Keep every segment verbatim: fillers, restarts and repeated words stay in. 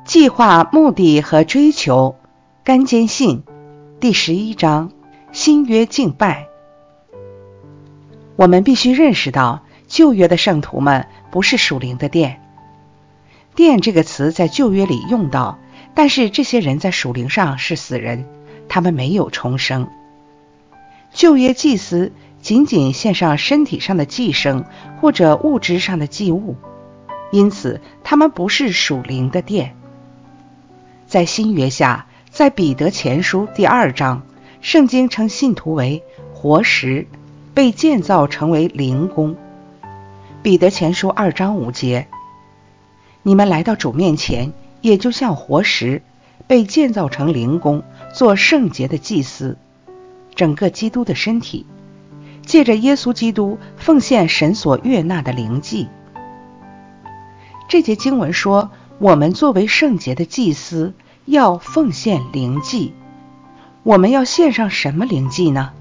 计划、目的和追求，甘坚信，第十一章，新约敬拜。我们必须认识到，旧约的圣徒们不是属灵的殿。殿这个词在旧约里用到，但是这些人在属灵上是死人，他们没有重生。旧约祭司仅仅献上身体上的祭牲或者物质上的祭物，因此他们不是属灵的殿。在新约下，在彼得前书第二章，圣经称信徒为活石，被建造成为灵宫。彼得前书二章五节，你们来到主面前，也就像活石，被建造成灵宫，做圣洁的祭司，整个基督的身体，借着耶稣基督奉献神所悦纳的灵祭。这节经文说，我们作为圣洁的祭司，要奉献灵祭。我们要献上什么灵祭呢？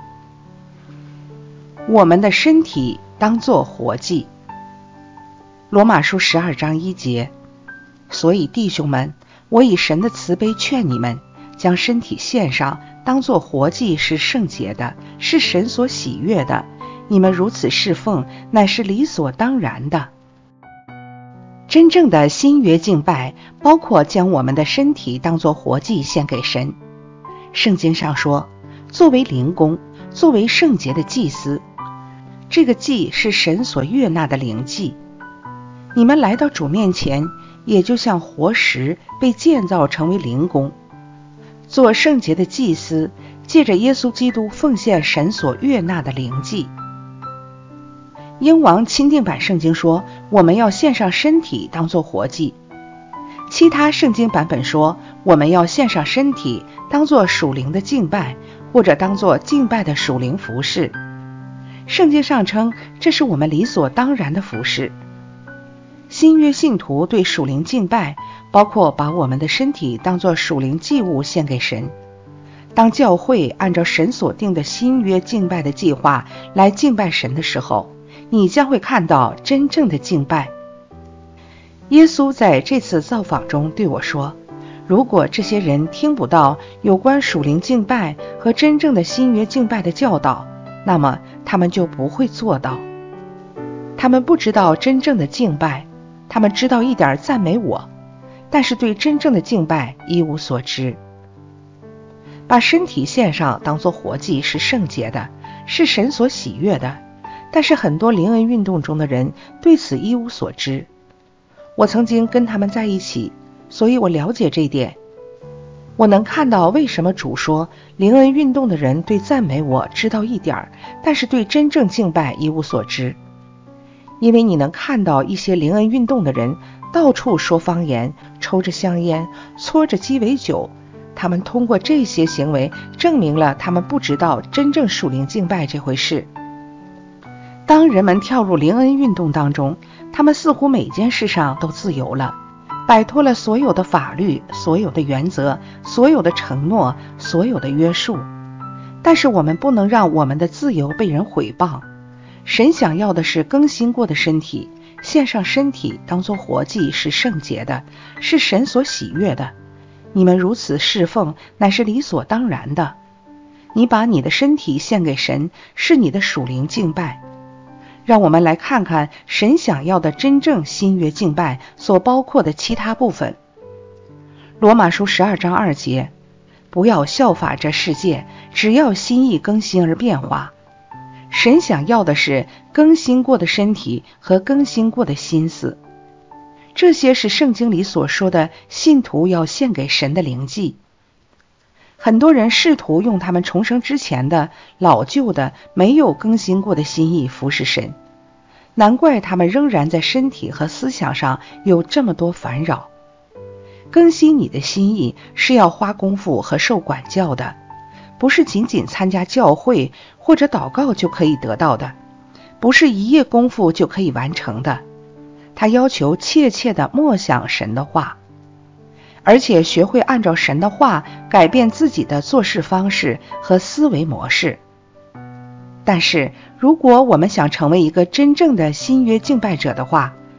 我们的身体当作活祭。罗马书十二章一节，所以弟兄们，我以神的慈悲劝你们，将身体献上，当作活祭，是圣洁的，是神所喜悦的。你们如此侍奉，乃是理所当然的。真正的新约敬拜，包括将我们的身体当作活祭献给神。圣经上说，作为灵宫，作为圣洁的祭司，这个祭是神所悦纳的灵祭。你们来到主面前，也就像活石，被建造成为灵宫，做圣洁的祭司，借着耶稣基督奉献神所悦纳的灵祭。英王钦定版圣经说，我们要献上身体当作活祭。其他圣经版本说，我们要献上身体当作属灵的敬拜，或者当作敬拜的属灵服事。圣经上称，这是我们理所当然的服事。新约信徒对属灵敬拜，包括把我们的身体当作属灵祭物献给神。当教会按照神所定的新约敬拜的计划来敬拜神的时候，你将会看到真正的敬拜。耶稣在这次造访中对我说，如果这些人听不到有关属灵敬拜和真正的新约敬拜的教导，那么他们就不会做到。他们不知道真正的敬拜，他们知道一点赞美我，但是对真正的敬拜一无所知。把身体献上当作活祭是圣洁的，是神所喜悦的，但是很多灵恩运动中的人对此一无所知。我曾经跟他们在一起，所以我了解这一点。我能看到为什么主说灵恩运动的人对赞美我知道一点，但是对真正敬拜一无所知。因为你能看到一些灵恩运动的人到处说方言，抽着香烟，搓着鸡尾酒，他们通过这些行为证明了他们不知道真正属灵敬拜这回事。当人们跳入灵恩运动当中，他们似乎每件事上都自由了，摆脱了所有的法律，所有的原则，所有的承诺，所有的约束。但是我们不能让我们的自由被人毁谤。神想要的是更新过的身体，献上身体当作活祭是圣洁的，是神所喜悦的。你们如此侍奉，乃是理所当然的。你把你的身体献给神，是你的属灵敬拜。让我们来看看神想要的真正新约敬拜所包括的其他部分。罗马书十二章二节，不要效法这世界，只要心意更新而变化。神想要的是更新过的身体和更新过的心思。这些是圣经里所说的信徒要献给神的灵祭。很多人试图用他们重生之前的老旧的没有更新过的心意服侍神，难怪他们仍然在身体和思想上有这么多烦扰。更新你的心意是要花功夫和受管教的，不是仅仅参加教会或者祷告就可以得到的，不是一夜功夫就可以完成的。他要求切切地默想神的话，而且学会按照神的话改变自己的做事方式和思维模式。但是如果我们想成为一个真正的新约敬拜者的话，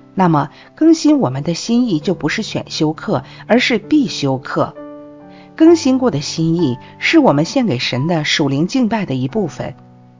那么更新我们的心意就不是选修课，而是必修课。更新过的心意是我们献给神的属灵敬拜的一部分。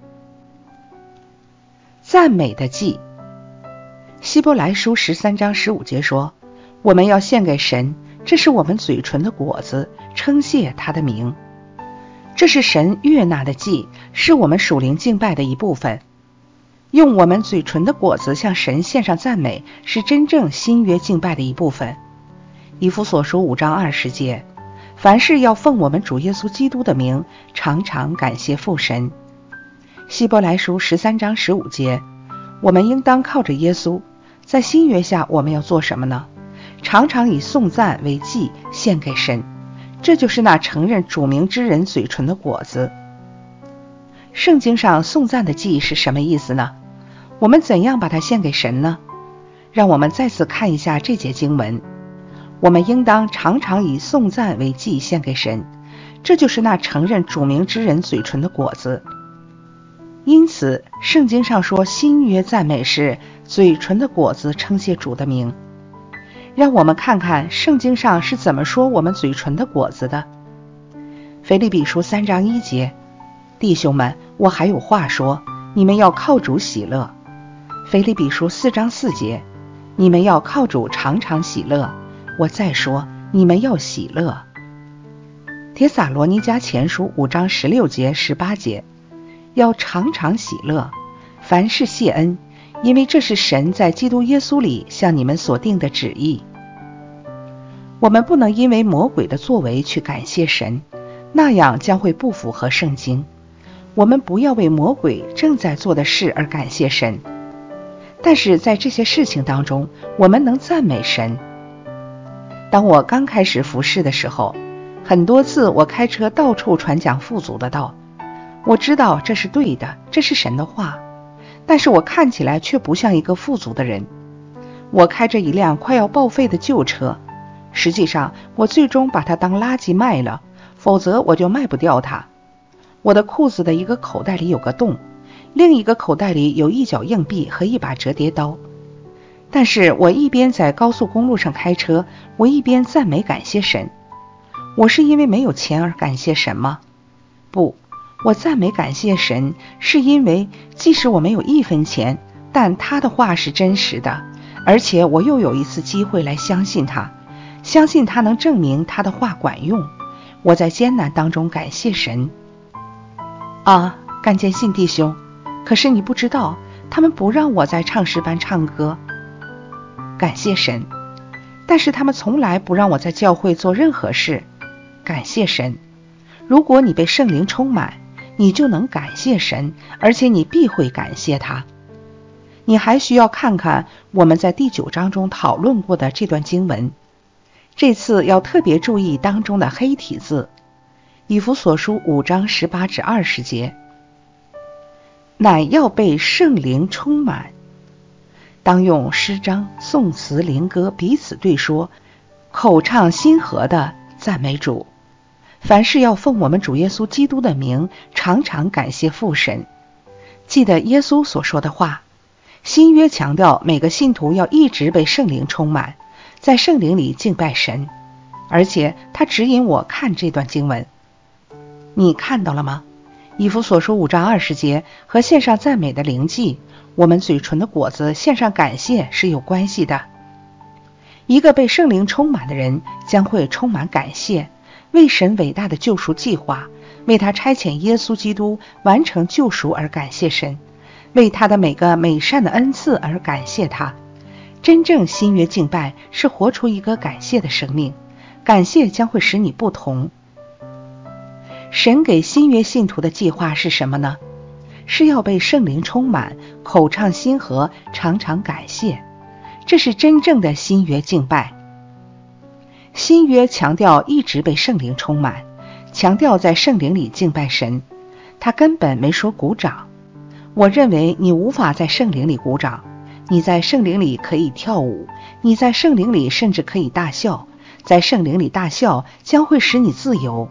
赞美的祭，希伯来书十三章十五节说，我们要献给神，这是我们嘴唇的果子，称谢他的名。这是神悦纳的祭，是我们属灵敬拜的一部分。用我们嘴唇的果子向神献上赞美，是真正新约敬拜的一部分。以弗所书五章二十节，凡事要奉我们主耶稣基督的名，常常感谢父神。希伯来书十三章十五节，我们应当靠着耶稣。在新约下我们要做什么呢？常常以颂赞为祭献给神，这就是那承认主名之人嘴唇的果子。圣经上颂赞的祭是什么意思呢？我们怎样把它献给神呢？让我们再次看一下这节经文，我们应当常常以颂赞为祭献给神，这就是那承认主名之人嘴唇的果子。因此圣经上说新约赞美是嘴唇的果子称谢主的名。让我们看看圣经上是怎么说我们嘴唇的果子的。腓立比书三章一节，弟兄们，我还有话说，你们要靠主喜乐。腓立比书四章四节，你们要靠主常常喜乐。我再说，你们要喜乐。帖撒罗尼迦前书五章十六节十八节，要常常喜乐，凡事谢恩，因为这是神在基督耶稣里向你们所定的旨意。我们不能因为魔鬼的作为去感谢神，那样将会不符合圣经。我们不要为魔鬼正在做的事而感谢神，但是在这些事情当中，我们能赞美神。当我刚开始服侍的时候，很多次我开车到处传讲富足的道，我知道这是对的，这是神的话，但是我看起来却不像一个富足的人。我开着一辆快要报废的旧车，实际上我最终把它当垃圾卖了，否则我就卖不掉它。我的裤子的一个口袋里有个洞，另一个口袋里有一角硬币和一把折叠刀。但是我一边在高速公路上开车，我一边赞美感谢神。我是因为没有钱而感谢神吗？不，我赞美感谢神，是因为即使我没有一分钱，但他的话是真实的，而且我又有一次机会来相信他，相信他能证明他的话管用。我在艰难当中感谢神。啊，干见信弟兄，可是你不知道，他们不让我在唱诗班唱歌。感谢神。但是他们从来不让我在教会做任何事。感谢神。如果你被圣灵充满，你就能感谢神，而且你必会感谢他。你还需要看看我们在第九章中讨论过的这段经文，这次要特别注意当中的黑体字，以弗所书五章十八至二十节，乃要被圣灵充满，当用诗章、颂词、灵歌彼此对说，口唱心和的赞美主。凡事要奉我们主耶稣基督的名，常常感谢父神。记得耶稣所说的话，新约强调每个信徒要一直被圣灵充满，在圣灵里敬拜神，而且他指引我看这段经文。你看到了吗？以弗所书五章二十节和献上赞美的灵祭，我们嘴唇的果子献上感谢是有关系的。一个被圣灵充满的人将会充满感谢，为神伟大的救赎计划，为他差遣耶稣基督完成救赎而感谢神，为他的每个美善的恩赐而感谢他。真正新约敬拜是活出一个感谢的生命，感谢将会使你不同。神给新约信徒的计划是什么呢？是要被圣灵充满，口唱心和，常常感谢。这是真正的新约敬拜。新约强调一直被圣灵充满，强调在圣灵里敬拜神，他根本没说鼓掌。我认为你无法在圣灵里鼓掌，你在圣灵里可以跳舞，你在圣灵里甚至可以大笑，在圣灵里大笑将会使你自由。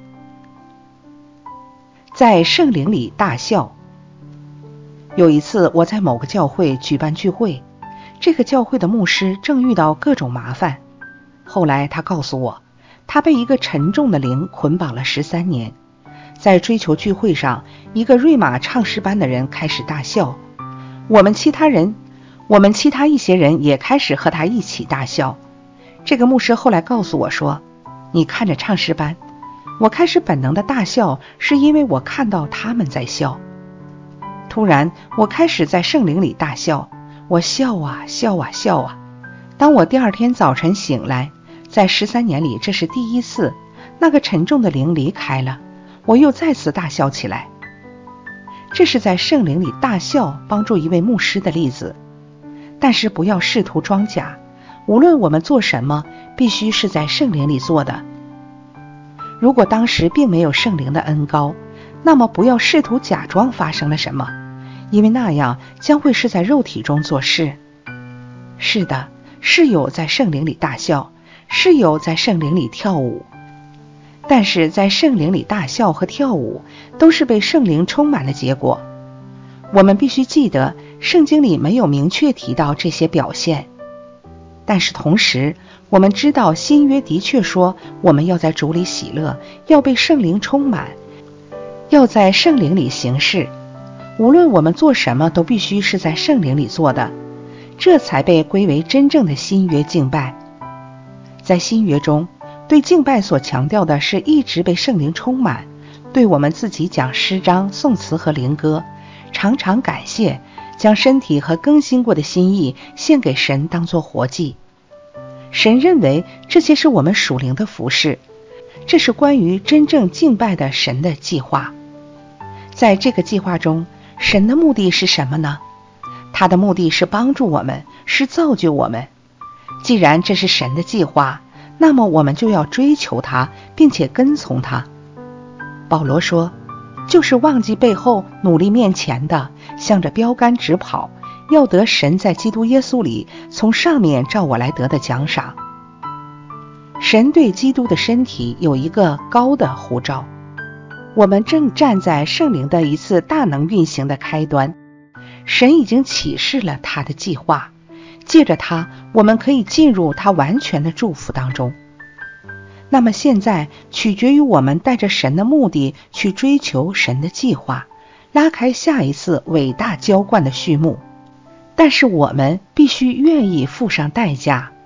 在圣灵里大笑。有一次我在某个教会举办聚会， 这个教会的牧师正遇到各种麻烦。后来他告诉我，他被一个沉重的灵捆绑了十三年。在追求聚会上，一个瑞玛唱诗班的人开始大笑，我们其他人我们其他一些人也开始和他一起大笑。这个牧师后来告诉我说，你看着唱诗班，我开始本能的大笑，是因为我看到他们在笑。突然我开始在圣灵里大笑，我笑啊笑啊笑啊。当我第二天早晨醒来，在十三年里这是第一次，那个沉重的灵离开了，我又再次大笑起来。这是在圣灵里大笑帮助一位牧师的例子。但是不要试图装假，无论我们做什么，必须是在圣灵里做的。如果当时并没有圣灵的恩膏，那么不要试图假装发生了什么，因为那样将会是在肉体中做事。是的，是有在圣灵里大笑，是有在圣灵里跳舞，但是在圣灵里大笑和跳舞都是被圣灵充满的结果。我们必须记得，圣经里没有明确提到这些表现，但是同时我们知道新约的确说我们要在主里喜乐，要被圣灵充满，要在圣灵里行事。无论我们做什么都必须是在圣灵里做的，这才被归为真正的新约敬拜。在新约中，对敬拜所强调的是一直被圣灵充满，对我们自己讲诗章、颂词和灵歌，常常感谢，将身体和更新过的心意献给神当作活祭。神认为这些是我们属灵的服事，这是关于真正敬拜的神的计划。在这个计划中，神的目的是什么呢？他的目的是帮助我们，是造就我们。既然这是神的计划，那么我们就要追求他，并且跟从他。保罗说，就是忘记背后，努力面前的，向着标杆直跑，要得神在基督耶稣里从上面照我来得的奖赏。神对基督的身体有一个高的呼召，我们正站在圣灵的一次大能运行的开端。神已经启示了他的计划，借着他，我们可以进入他完全的祝福当中。那么现在取决于我们带着神的目的去追求神的计划，拉开下一次伟大浇灌的序幕。但是我们必须愿意付上代价。